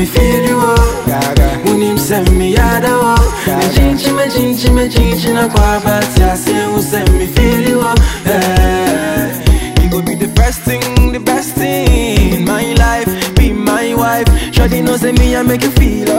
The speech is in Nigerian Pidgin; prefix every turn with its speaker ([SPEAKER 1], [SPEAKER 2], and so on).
[SPEAKER 1] me feel you, oh. Unim send me yada, oh. Me chinchi na kwa bati. I say who send me feel you, oh. You go be the first thing, the best thing in my life. Be my wife. Shawty knows that me I make you feel